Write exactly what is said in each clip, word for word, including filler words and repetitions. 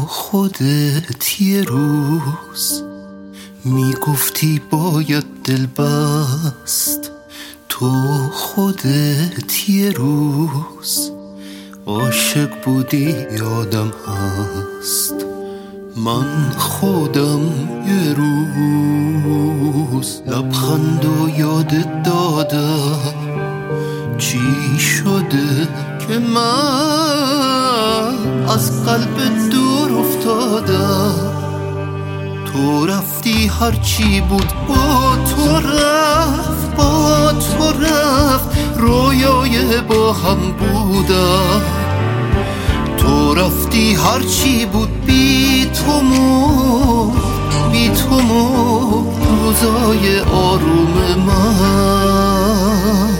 خودت یه روز میگفتی باید دل بست، تو خودت یه روز عاشق بودی یادم هست. من خودم یه روز لبخند و یادت دادم، چی شده که من از قلب دور افتادم. تو رفتی هرچی بود با تو رفت، با تو رفت، رویای با هم بودم. تو رفتی هرچی بود بی تو مرد، بی تو مرد روزای آروم من.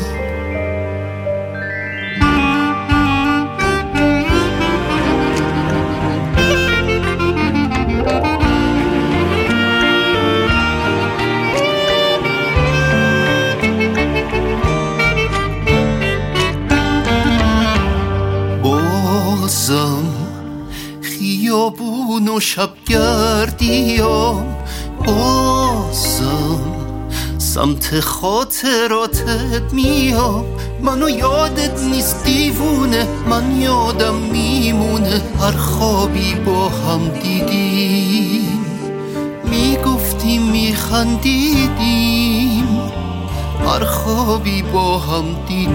بازم خیابون و شبگردیام، بازم سمت خاطراتت میام. منو یادت نیست دیوونه، من یادم میمونه هر خوابی با هم دیدیم. میگفتیم میخندیدیم هر خوابی با هم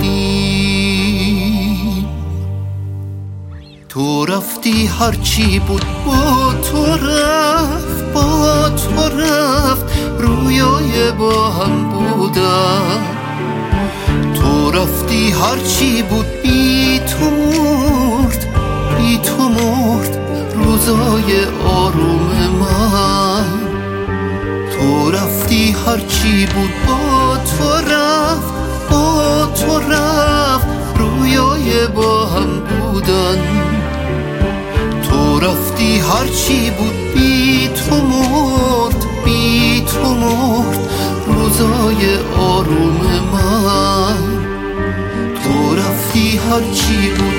دیدیم. تو رفتی هرچی بود با تو رفت، با تو رفت، رویای با هم بودم. تو رفتی هرچی بود بی تو مرد، بی تو مرد روزای آروم من. تو رفتی هرچی بود با تو رفت، با تو رفت، رویای با هم بودن. تو رفتی هرچی بود بی تو مرد، بی تو مرد روزای آروم من. تو رفتی هرچی بود